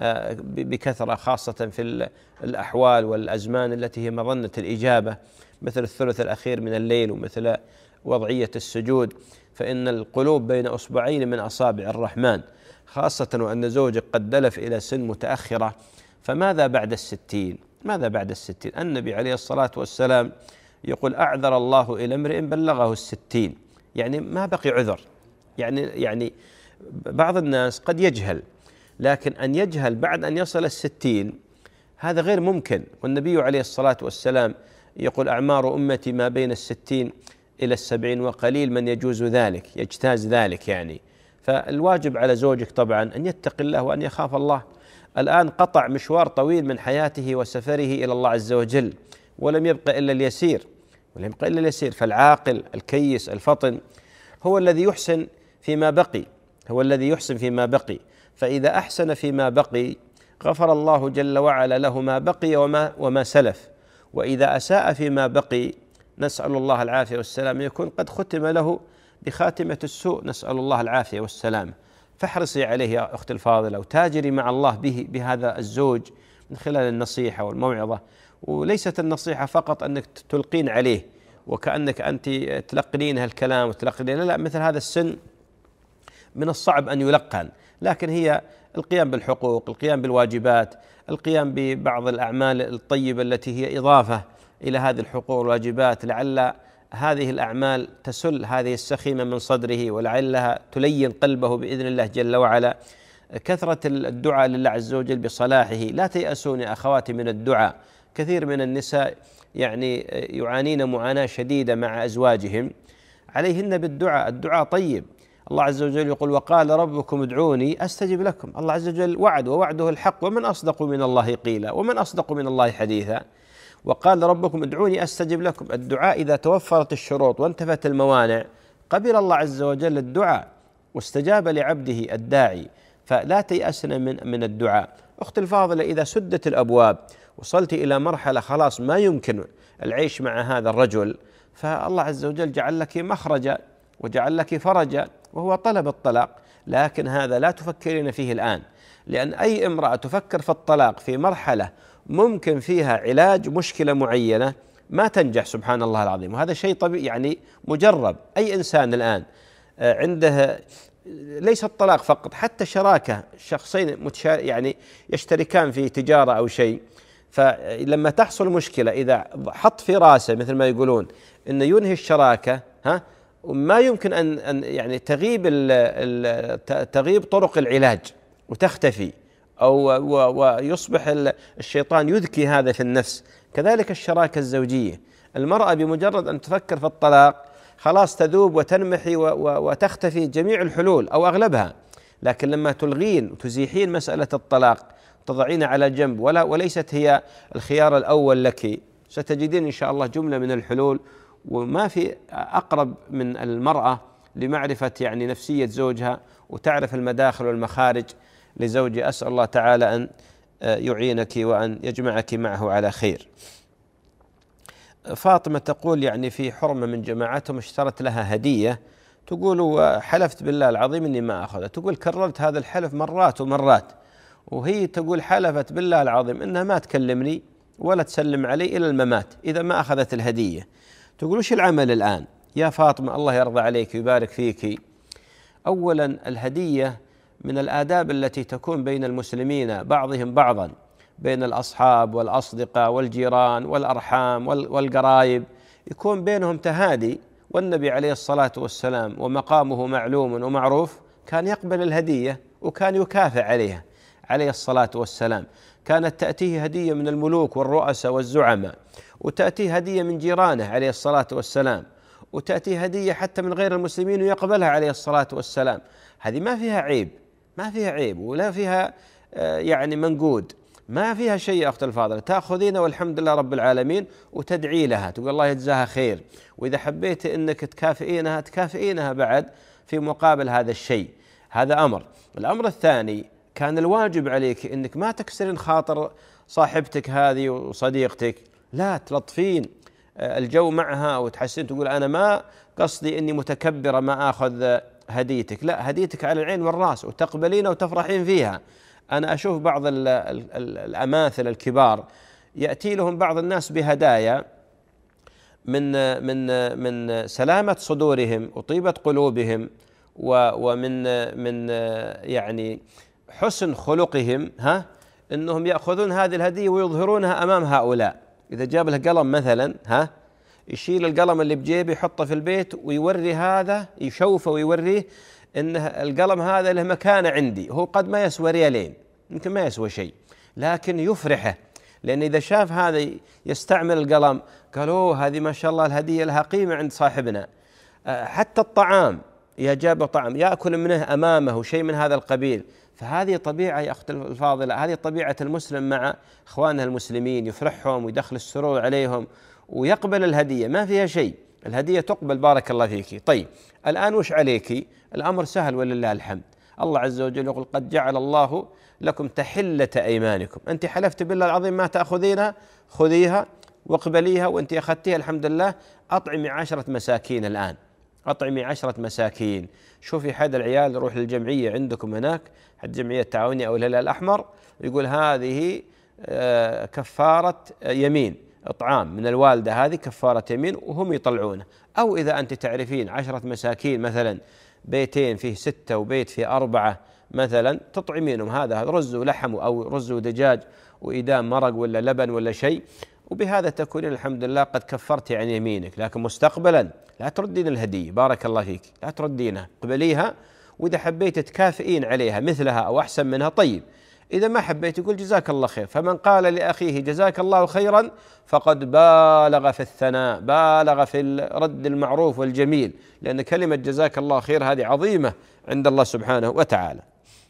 بكثرة، خاصة في الأحوال والأزمان التي هي مظنة الإجابة، مثل الثلث الأخير من الليل ومثل وضعية السجود، فإن القلوب بين أصبعين من أصابع الرحمن، خاصة وأن زوجك قد دلف إلى سن متأخرة. فماذا بعد الستين؟ ماذا بعد الستين؟ النبي عليه الصلاة والسلام يقول أعذر الله إلى امرئ بلغه الستين، يعني ما بقي عذر. يعني يعني بعض الناس قد يجهل، لكن أن يجهل بعد أن يصل الستين هذا غير ممكن. والنبي عليه الصلاة والسلام يقول أعمار أمتي ما بين الستين إلى السبعين وقليل من يجوز ذلك، يجتاز ذلك يعني. فالواجب على زوجك طبعا أن يتقي الله وأن يخاف الله. الآن قطع مشوار طويل من حياته وسفره إلى الله عز وجل، ولم يبقى إلا اليسير، ولم يبقى إلا اليسير. فالعاقل الكيس الفطن هو الذي يحسن فيما بقي، هو الذي يحسن فيما بقي. فإذا أحسن فيما بقي غفر الله جل وعلا له ما بقي وما, وما سلف، وإذا أساء فيما بقي نسأل الله العافية والسلام يكون قد ختم له بخاتمة السوء، نسأل الله العافية والسلام. فاحرصي عليه يا أختي الفاضلة، وتاجري مع الله به بهذا الزوج من خلال النصيحة والموعظة، وليست النصيحة فقط أنك تلقين عليه وكأنك أنت تلقنين هالكلام وتلقنين، لا, لا مثل هذا السن من الصعب أن يلقن، لكن هي القيام بالحقوق، القيام بالواجبات، القيام ببعض الأعمال الطيبة التي هي إضافة إلى هذه الحقوق والواجبات، لعل هذه الأعمال تسل هذه السخيمة من صدره ولعلها تلين قلبه بإذن الله جل وعلا. كثرة الدعاء لله عز وجل بصلاحه. لا تيأسون يا أخواتي من الدعاء، كثير من النساء يعني يعانين معاناة شديدة مع أزواجهم، عليهن بالدعاء. الدعاء طيب. الله عز وجل يقول وقال ربكم ادعوني أستجب لكم. الله عز وجل وعد، ووعده الحق، ومن أصدق من الله قيلا ومن أصدق من الله حديثا. وقال ربكم ادعوني أستجب لكم. الدعاء إذا توفرت الشروط وانتفت الموانع قبل الله عز وجل الدعاء واستجاب لعبده الداعي. فلا تيأسن من من الدعاء. أختي الفاضلة، إذا سدت الأبواب وصلت إلى مرحلة خلاص ما يمكن العيش مع هذا الرجل، فالله عز وجل جعل لك مخرجا وجعل لك فرجا، وهو طلب الطلاق. لكن هذا لا تفكرين فيه الآن، لأن أي امرأة تفكر في الطلاق في مرحلة ممكن فيها علاج مشكلة معينة ما تنجح، سبحان الله العظيم. وهذا شيء طبيعي يعني مجرب. أي إنسان الآن عنده ليس الطلاق فقط، حتى شراكة شخصين يعني يشتركان في تجارة أو شيء، فلما تحصل مشكلة إذا حط في راسه مثل ما يقولون إنه ينهي الشراكة، ها وما يمكن أن أن يعني تغيب تغيب طرق العلاج وتختفي، أو ويصبح الشيطان يذكي هذا في النفس. كذلك الشراكة الزوجية، المرأة بمجرد أن تفكر في الطلاق خلاص تذوب وتنمحي وتختفي جميع الحلول أو أغلبها. لكن لما تلغين وتزيحين مسألة الطلاق تضعين على جنب ولا وليست هي الخيار الأول لك، ستجدين إن شاء الله جملة من الحلول. وما في أقرب من المرأة لمعرفة يعني نفسية زوجها وتعرف المداخل والمخارج لزوجها. أسأل الله تعالى أن يعينك وأن يجمعك معه على خير. فاطمة تقول يعني في حرمة من جماعتهم اشترت لها هدية، تقول حلفت بالله العظيم إني ما أخذها. تقول كررت هذا الحلف مرات ومرات، وهي تقول حلفت بالله العظيم إنها ما تكلمني ولا تسلم علي إلى الممات إذا ما أخذت الهدية. تقول وش العمل الآن يا فاطمة؟ الله يرضى عليك ويبارك فيك. أولا الهدية من الآداب التي تكون بين المسلمين بعضهم بعضا، بين الأصحاب والأصدقاء والجيران والأرحام والقرايب، يكون بينهم تهادي. والنبي عليه الصلاة والسلام ومقامه معلوم ومعروف كان يقبل الهدية وكان يكافئ عليها عليه الصلاة والسلام. كانت تأتيه هدية من الملوك والرؤساء والزعماء، وتأتيه هدية من جيرانه عليه الصلاة والسلام، وتأتيه هدية حتى من غير المسلمين ويقبلها عليه الصلاة والسلام. هذه ما فيها عيب، ما فيها عيب ولا فيها يعني منقود، ما فيها شيء يا أخت الفاضلة. تأخذينها والحمد لله رب العالمين وتدعي لها، تقول الله يجزاها خير، وإذا حبيت أنك تكافئينها تكافئينها بعد في مقابل هذا الشيء. هذا أمر. الأمر الثاني، كان الواجب عليك أنك ما تكسرين خاطر صاحبتك هذه وصديقتك، لا تلطفين الجو معها وتحسين تقول أنا ما قصدي أني متكبرة ما أخذ هديتك، لا، هديتك على العين والرأس وتقبلين وتفرحين فيها. أنا أشوف بعض الأماثل الكبار يأتي لهم بعض الناس بهدايا من من من سلامة صدورهم وطيبة قلوبهم ومن من يعني حسن خلقهم، ها، إنهم يأخذون هذه الهدية ويظهرونها أمام هؤلاء. إذا جاب له قلم مثلا، ها، يشيل القلم اللي بجيبه يحطه في البيت ويوري هذا، يشوفه ويوريه إن القلم هذا له مكانة عندي، هو قد ما يسوى ريالين، يمكن ما يسوى شيء، لكن يفرحه، لأن إذا شاف هذا يستعمل القلم قالوا هذه ما شاء الله الهدية لها قيمة عند صاحبنا. حتى الطعام، إذا جاب طعام يأكل منه أمامه وشيء من هذا القبيل. فهذه طبيعة يا أخت الفاضلة، هذه طبيعة المسلم مع إخوانه المسلمين، يفرحهم ويدخل السرور عليهم ويقبل الهدية، ما فيها شيء، الهدية تقبل بارك الله فيك. طيب الآن وش عليك؟ الأمر سهل ولله الحمد. الله عز وجل يقول قد جعل الله لكم تحلة أيمانكم. أنت حلفت بالله العظيم ما تأخذينها، خذيها واقبليها، وأنت أخذتيها الحمد لله. أطعمي عشرة مساكين الآن، أطعمي عشرة مساكين. شوفي حد العيال يروح للجمعية عندكم هناك، حد جمعية التعاونية أو الهلال الأحمر، يقول هذه كفارة يمين، إطعام من الوالدة، هذه كفارة يمين، وهم يطلعونه. أو إذا أنت تعرفين عشرة مساكين مثلا، بيتين فيه ستة وبيت فيه أربعة مثلا، تطعمينهم هذا رز ولحم أو رز ودجاج وإدام مرق ولا لبن ولا شيء، وبهذا تكونين الحمد لله قد كفرت عن يمينك. لكن مستقبلا لا تردين الهدية بارك الله فيك، لا تردينها، قبليها، وإذا حبيت تكافئين عليها مثلها أو أحسن منها طيب، إذا ما حبيت يقول جزاك الله خير. فمن قال لأخيه جزاك الله خيرا فقد بالغ في الثناء، بالغ في رد المعروف والجميل، لأن كلمة جزاك الله خير هذه عظيمة عند الله سبحانه وتعالى.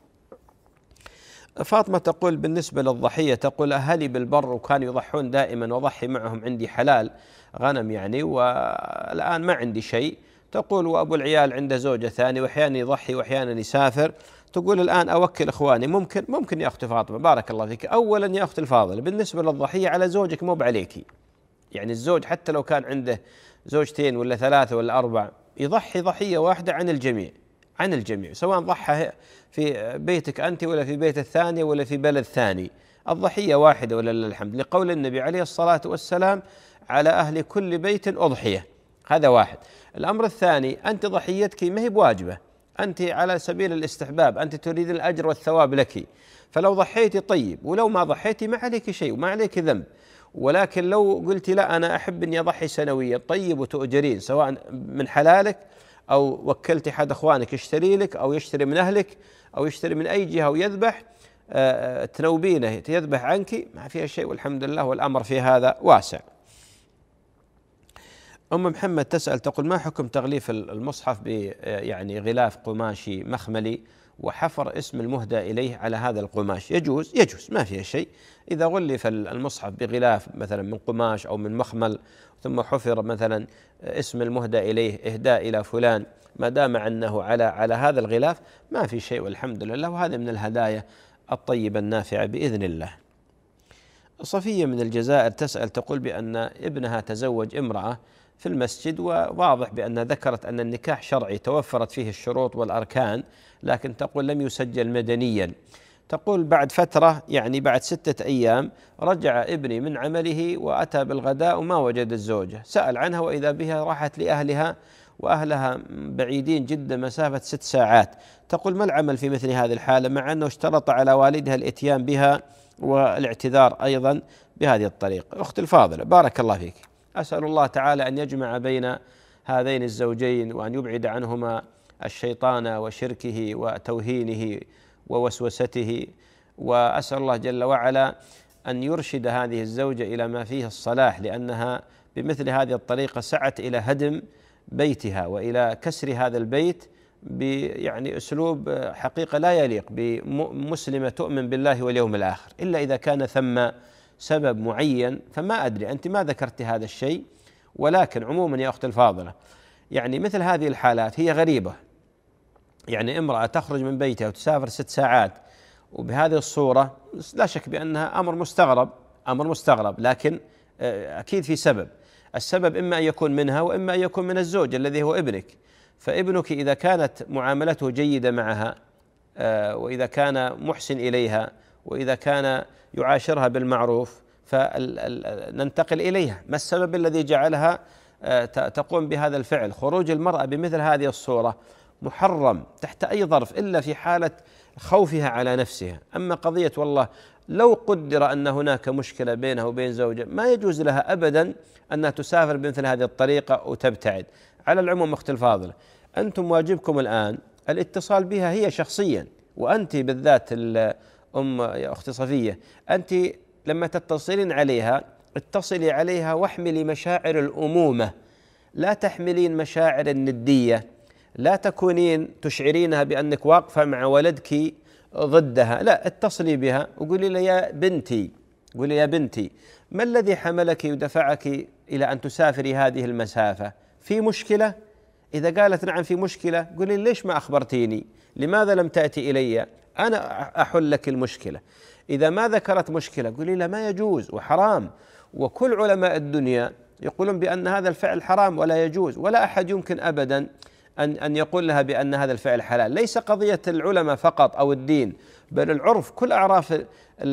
فاطمة تقول بالنسبة للضحية، تقول أهلي بالبر وكانوا يضحون دائما وضحي معهم، عندي حلال غنم يعني، والآن ما عندي شيء. تقول وأبو العيال عنده زوجة ثانية وأحيانا يضحي وأحيانا يسافر. تقول الآن أوكل إخواني. ممكن ممكن يا أخت فاطمة بارك الله فيك. أولا يا أخت الفاضلة بالنسبة للضحية على زوجك مو بعليكي، يعني الزوج حتى لو كان عنده زوجتين ولا ثلاثة ولا أربع يضحي ضحية واحدة عن الجميع، عن الجميع، سواء ضحى في بيتك أنت ولا في بيت الثاني ولا في بلد ثاني، الضحية واحدة ولله الحمد، لقول النبي عليه الصلاة والسلام على أهل كل بيت أضحية. هذا واحد. الأمر الثاني، أنت ضحيتك ما هي بواجبة، أنت على سبيل الاستحباب، أنت تريد الأجر والثواب لك، فلو ضحيتي طيب، ولو ما ضحيتي ما عليك شيء وما عليك ذنب. ولكن لو قلت لا أنا أحب أني أضحي سنويا، طيب وتؤجرين، سواء من حلالك أو وكلت أحد أخوانك يشتري لك أو يشتري من أهلك أو يشتري من أي جهة ويذبح، تنوبينه يذبح عنك، ما فيها شيء والحمد لله، والأمر في هذا واسع. أم محمد تسأل تقول ما حكم تغليف المصحف ب يعني غلاف قماشي مخملي وحفر اسم المهدى إليه على هذا القماش؟ يجوز يجوز ما فيها شيء. إذا غلف المصحف بغلاف مثلا من قماش أو من مخمل ثم حفر مثلا اسم المهدى إليه إهداء إلى فلان، ما دام أنه على على هذا الغلاف ما في شيء والحمد لله، وهذا من الهدايا الطيبة النافعة بإذن الله. صفية من الجزائر تسأل تقول بأن ابنها تزوج امرأة في المسجد، وواضح بأن ذكرت أن النكاح شرعي توفرت فيه الشروط والأركان، لكن تقول لم يسجل مدنيا. تقول بعد فترة يعني بعد ستة أيام رجع ابني من عمله وأتى بالغداء وما وجد الزوجة، سأل عنها وإذا بها راحت لأهلها وأهلها بعيدين جدا مسافة ست ساعات. تقول ما العمل في مثل هذه الحالة مع أنه اشترط على والدها الإتيان بها والاعتذار أيضا بهذه الطريقة؟ أختي الفاضلة بارك الله فيك، أسأل الله تعالى أن يجمع بين هذين الزوجين وأن يبعد عنهما الشيطان وشركه وتوهينه ووسوسته، وأسأل الله جل وعلا أن يرشد هذه الزوجة إلى ما فيه الصلاح، لأنها بمثل هذه الطريقة سعت إلى هدم بيتها وإلى كسر هذا البيت يعني أسلوب حقيقة لا يليق بمسلمة تؤمن بالله واليوم الآخر، إلا إذا كان ثم سبب معين. فما أدري أنت ما ذكرت هذا الشيء، ولكن عموما يا أختي الفاضلة يعني مثل هذه الحالات هي غريبة، يعني امرأة تخرج من بيتها وتسافر ست ساعات وبهذه الصورة، لا شك بأنها أمر مستغرب أمر مستغرب لكن أكيد في سبب. السبب إما أن يكون منها وإما أن يكون من الزوج الذي هو ابنك. فابنك إذا كانت معاملته جيدة معها وإذا كان محسن إليها وإذا كان يعاشرها بالمعروف فننتقل إليها. ما السبب الذي جعلها تقوم بهذا الفعل؟ خروج المرأة بمثل هذه الصورة محرم تحت أي ظرف إلا في حالة خوفها على نفسها. أما قضية والله لو قدر أن هناك مشكلة بينها وبين زوجها ما يجوز لها أبدا أنها تسافر بمثل هذه الطريقة وتبتعد. على العموم أختي الفاضلة أنتم واجبكم الآن الاتصال بها هي شخصيا، وأنت بالذات الأم يا أختي صفية أنت لما تتصلين عليها اتصلي عليها واحملي مشاعر الأمومة، لا تحملين مشاعر الندية، لا تكونين تشعرينها بأنك واقفة مع ولدك ضدها، لا اتصلي بها وقولي لها يا بنتي قولي يا بنتي ما الذي حملك ودفعك إلى أن تسافري هذه المسافة؟ في مشكلة؟ إذا قالت نعم في مشكلة قولي ليش ما أخبرتيني؟ لماذا لم تأتي إلي؟ أنا أحل لك المشكلة. إذا ما ذكرت مشكلة قولي لا ما يجوز وحرام، وكل علماء الدنيا يقولون بأن هذا الفعل حرام ولا يجوز، ولا أحد يمكن أبدا أن أن يقول لها بأن هذا الفعل حلال. ليس قضية العلماء فقط أو الدين، بل العرف، كل أعراف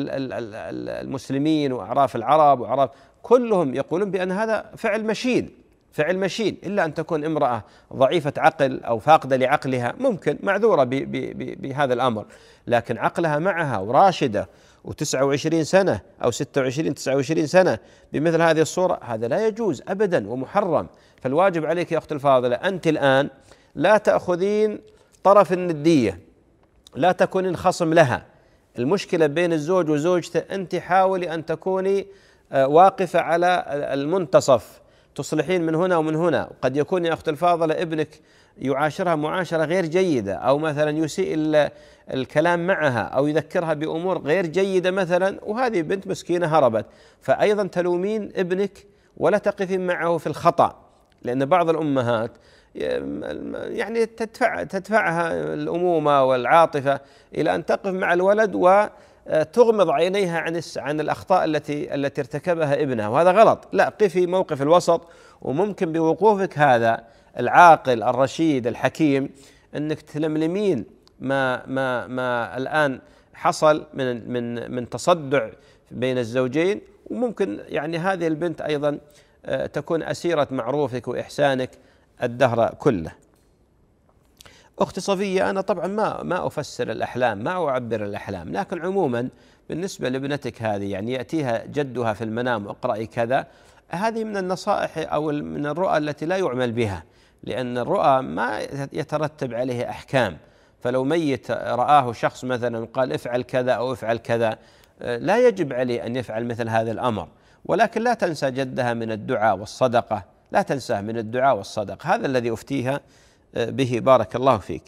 المسلمين وأعراف العرب وأعراف كلهم يقولون بأن هذا فعل مشين فعل مشين، إلا أن تكون امرأة ضعيفة عقل أو فاقدة لعقلها ممكن معذورة بهذا الأمر، لكن عقلها معها وراشدة وتسعة وعشرين سنة أو ستة وعشرين تسعة وعشرين سنة بمثل هذه الصورة هذا لا يجوز أبدا ومحرم. فالواجب عليك يا أختي الفاضلة أنت الآن لا تأخذين طرف الندية، لا تكونين خصم لها. المشكلة بين الزوج وزوجته أنت حاولي أن تكوني واقفة على المنتصف، تصلحين من هنا ومن هنا. قد يكون يا أختي الفاضلة ابنك يعاشرها معاشرة غير جيدة، أو مثلا يسيء الكلام معها أو يذكرها بأمور غير جيدة مثلا، وهذه بنت مسكينة هربت، فأيضا تلومين ابنك ولا تقفين معه في الخطأ، لأن بعض الأمهات يعني تدفع تدفعها الأمومة والعاطفة إلى أن تقف مع الولد وتغمض عينيها عن عن الأخطاء التي التي ارتكبها ابنها، وهذا غلط. لا، قفي موقف الوسط، وممكن بوقوفك هذا العاقل الرشيد الحكيم أنك تلملمين ما ما ما الآن حصل من من من تصدع بين الزوجين، وممكن يعني هذه البنت أيضا تكون أسيرة معروفك وإحسانك الدهر كله. أختي صفية أنا طبعا ما ما أفسر الأحلام، ما أعبر الأحلام، لكن عموما بالنسبة لابنتك هذه يعني يأتيها جدها في المنام اقرأي كذا، هذه من النصائح أو من الرؤى التي لا يعمل بها، لأن الرؤى ما يترتب عليه أحكام. فلو ميت رآه شخص مثلا قال افعل كذا أو افعل كذا، لا يجب عليه أن يفعل مثل هذا الأمر، ولكن لا تنسى جدها من الدعاء والصدقة، لا تنساه من الدعاء والصدقة، هذا الذي أفتيها به. بارك الله فيك.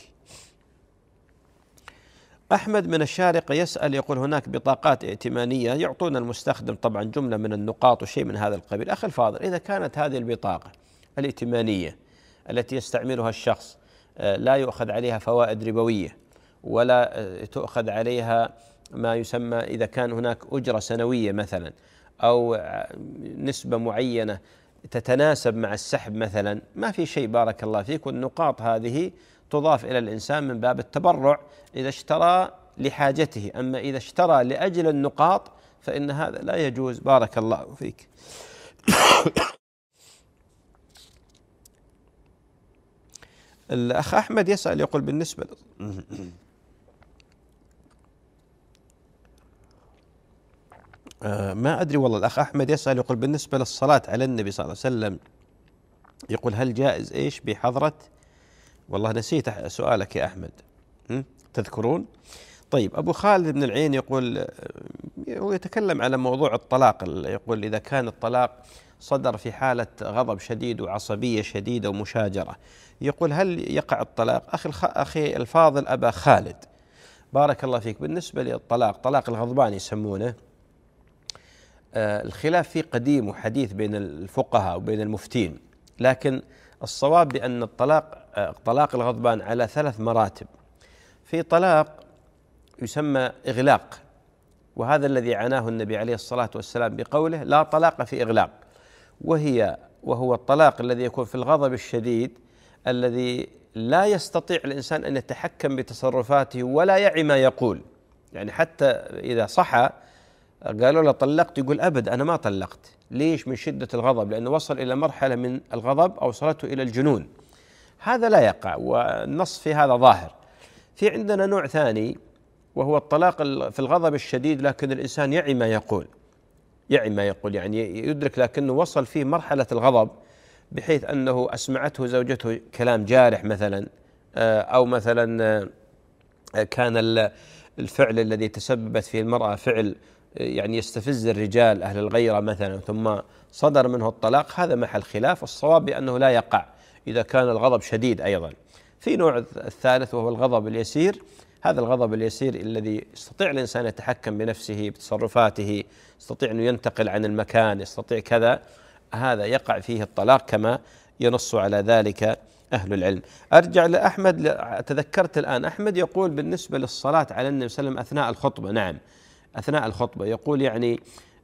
أحمد من الشارقة يسأل يقول هناك بطاقات ائتمانية يعطون المستخدم طبعا جملة من النقاط وشيء من هذا القبيل. أخي الفاضل، إذا كانت هذه البطاقة الائتمانية التي يستعملها الشخص لا يؤخذ عليها فوائد ربوية ولا تؤخذ عليها ما يسمى إذا كان هناك أجرة سنوية مثلا أو نسبة معينة تتناسب مع السحب مثلا، ما في شيء بارك الله فيك. والنقاط هذه تضاف إلى الإنسان من باب التبرع إذا اشترى لحاجته، أما إذا اشترى لأجل النقاط فإن هذا لا يجوز بارك الله فيك. الأخ أحمد يسأل يقول بالنسبة آه ما أدري والله. الأخ أحمد يسأل يقول بالنسبة للصلاة على النبي صلى الله عليه وسلم، يقول هل جائز إيش بحضرة، والله نسيت سؤالك يا أحمد، تذكرون؟ طيب أبو خالد بن العين يقول هو يتكلم على موضوع الطلاق، يقول إذا كان الطلاق صدر في حالة غضب شديد وعصبية شديدة ومشاجرة، يقول هل يقع الطلاق؟ أخي أخي الفاضل أبا خالد بارك الله فيك، بالنسبة للطلاق طلاق الغضبان يسمونه، آه الخلاف فيه قديم وحديث بين الفقهاء وبين المفتين، لكن الصواب بأن الطلاق آه طلاق الغضبان على ثلاث مراتب. في طلاق يسمى إغلاق، وهذا الذي عناه النبي عليه الصلاة والسلام بقوله لا طلاق في إغلاق، وهي وهو الطلاق الذي يكون في الغضب الشديد الذي لا يستطيع الإنسان أن يتحكم بتصرفاته ولا يعي ما يقول، يعني حتى إذا صحى قالوا له طلقت يقول أبد أنا ما طلقت. ليش؟ من شدة الغضب، لأنه وصل إلى مرحلة من الغضب أوصلته إلى الجنون. هذا لا يقع، والنص في هذا ظاهر. في عندنا نوع ثاني وهو الطلاق في الغضب الشديد لكن الإنسان يعي ما يقول، يعي ما يقول يعني يدرك، لكنه وصل فيه مرحلة الغضب بحيث أنه أسمعته زوجته كلام جارح مثلا، أو مثلا كان الفعل الذي تسببت فيه المرأة فعل يعني يستفز الرجال أهل الغيرة مثلا، ثم صدر منه الطلاق، هذا محل خلاف. الصواب بأنه لا يقع إذا كان الغضب شديد أيضا. في نوع الثالث وهو الغضب اليسير، هذا الغضب اليسير الذي يستطيع الإنسان يتحكم بنفسه بتصرفاته، يستطيع أن ينتقل عن المكان، يستطيع كذا، هذا يقع فيه الطلاق كما ينص على ذلك أهل العلم. أرجع لأحمد، تذكرت الآن أحمد يقول بالنسبة للصلاة على النبي صلى الله عليه وسلم أثناء الخطبة. نعم أثناء الخطبة، يقول يعني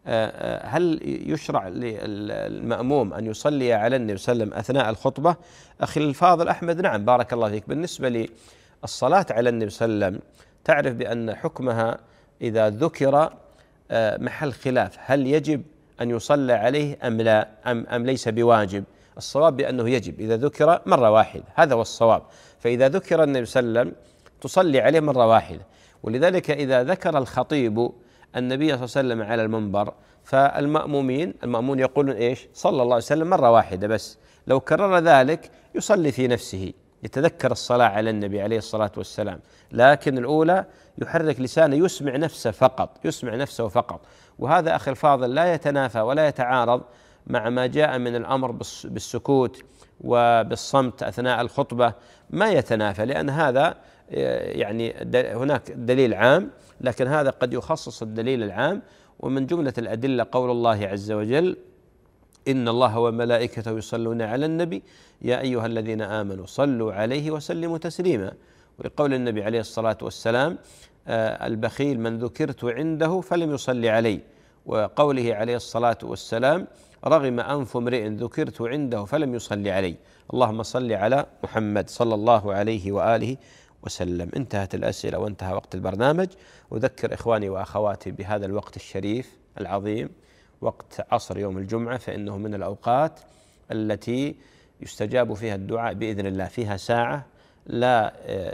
هل يشرع للمأموم أن يصلي على النبي صلى الله عليه وسلم أثناء الخطبة؟ أخي الفاضل أحمد نعم بارك الله فيك. بالنسبة للصلاة على النبي صلى الله عليه وسلم تعرف بأن حكمها إذا ذكر محل خلاف، هل يجب أن يصلى عليه أم لا أم, أم ليس بواجب؟ الصواب بأنه يجب إذا ذكر مرة واحدة، هذا هو الصواب. فإذا ذكر النبي صلى الله عليه وسلم تصلي عليه مرة واحدة، ولذلك إذا ذكر الخطيب النبي صلى الله عليه وسلم على المنبر فالمأمومين المأمون يقولون إيش؟ صلى الله عليه وسلم مرة واحدة بس. لو كرر ذلك يصلي في نفسه، يتذكر الصلاة على النبي عليه الصلاة والسلام، لكن الأولى يحرك لسانه يسمع نفسه فقط، يسمع نفسه فقط. وهذا أخي الفاضل لا يتنافى ولا يتعارض مع ما جاء من الأمر بالسكوت وبالصمت أثناء الخطبة، ما يتنافى، لأن هذا يعني هناك دليل عام، لكن هذا قد يخصص الدليل العام. ومن جملة الأدلة قول الله عز وجل إن الله وملائكته يصلون على النبي يا أيها الذين آمنوا صلوا عليه وسلموا تسليما، ولقول النبي عليه الصلاة والسلام البخيل من ذكرت عنده فلم يصلي علي، وقوله عليه الصلاة والسلام رغم أنف امرئ ذكرت عنده فلم يصلي علي. اللهم صل على محمد صلى الله عليه وآله وسلم. انتهت الأسئلة وانتهى وقت البرنامج. أذكر إخواني وأخواتي بهذا الوقت الشريف العظيم، وقت عصر يوم الجمعة، فإنه من الأوقات التي يستجاب فيها الدعاء بإذن الله، فيها ساعة لا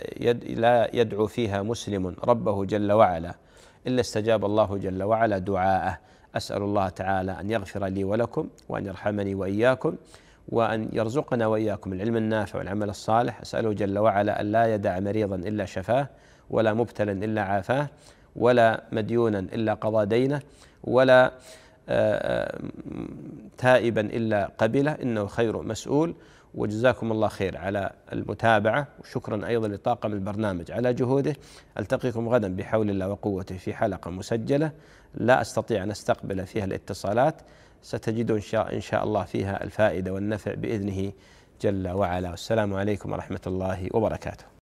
لا يدعو فيها مسلم ربه جل وعلا إلا استجاب الله جل وعلا دعاءه. أسأل الله تعالى أن يغفر لي ولكم، وأن يرحمني وإياكم، وأن يرزقنا وإياكم العلم النافع والعمل الصالح. أسأله جل وعلا أن لا يدع مريضا إلا شفاه، ولا مبتلا إلا عافاه، ولا مديونا إلا قضى دينه، ولا تائبا إلا قبله، إنه خير مسؤول. وجزاكم الله خير على المتابعة، وشكرا أيضا لطاقم البرنامج على جهوده. ألتقيكم غدا بحول الله وقوته في حلقة مسجلة لا أستطيع أن أستقبل فيها الاتصالات، ستجدون إن شاء, إن شاء الله فيها الفائدة والنفع بإذنه جل وعلا. والسلام عليكم ورحمة الله وبركاته.